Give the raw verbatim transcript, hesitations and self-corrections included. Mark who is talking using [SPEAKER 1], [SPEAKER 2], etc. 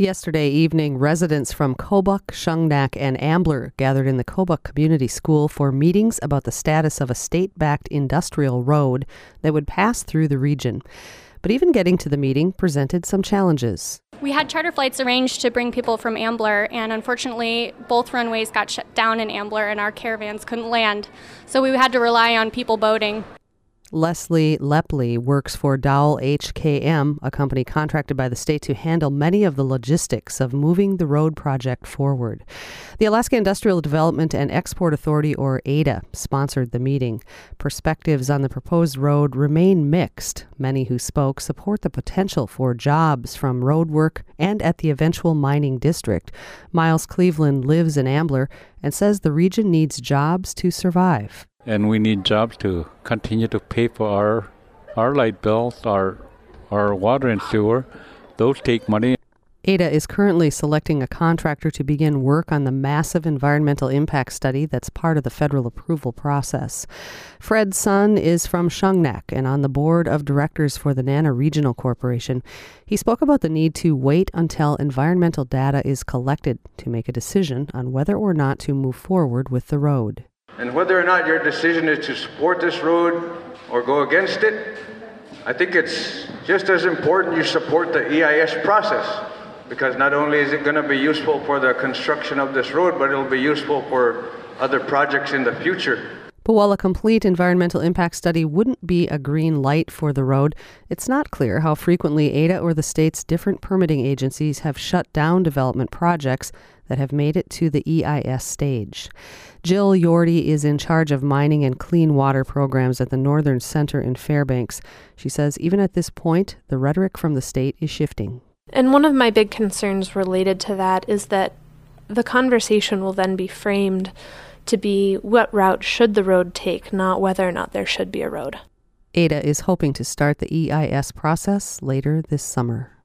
[SPEAKER 1] Yesterday evening, residents from Kobuk, Shungnak, and Ambler gathered in the Kobuk Community School for meetings about the status of a state-backed industrial road that would pass through the region. But even getting to the meeting presented some challenges.
[SPEAKER 2] We had charter flights arranged to bring people from Ambler, and unfortunately, both runways got shut down in Ambler and our caravans couldn't land. So we had to rely on people boating.
[SPEAKER 1] Leslie Lepley works for Dowell H K M, a company contracted by the state to handle many of the logistics of moving the road project forward. The Alaska Industrial Development and Export Authority, or A D A, sponsored the meeting. Perspectives on the proposed road remain mixed. Many who spoke support the potential for jobs from road work and at the eventual mining district. Miles Cleveland lives in Ambler and says the region needs jobs to survive.
[SPEAKER 3] And we need jobs to continue to pay for our our light bills, our our water and sewer. Those take money.
[SPEAKER 1] A D A is currently selecting a contractor to begin work on the massive environmental impact study that's part of the federal approval process. Fred Sun is from Shungnak and on the board of directors for the Nana Regional Corporation. He spoke about the need to wait until environmental data is collected to make a decision on whether or not to move forward with the road.
[SPEAKER 4] And whether or not your decision is to support this road or go against it, I think it's just as important you support the E I S process, because not only is it going to be useful for the construction of this road, but it'll be useful for other projects in the future.
[SPEAKER 1] But while a complete environmental impact study wouldn't be a green light for the road, it's not clear how frequently A D A or the state's different permitting agencies have shut down development projects that have made it to the E I S stage. Jill Yordy is in charge of mining and clean water programs at the Northern Center in Fairbanks. She says even at this point, the rhetoric from the state is shifting.
[SPEAKER 5] And one of my big concerns related to that is that the conversation will then be framed to be what route should the road take, not whether or not there should be a road.
[SPEAKER 1] A D A is hoping to start the E I S process later this summer.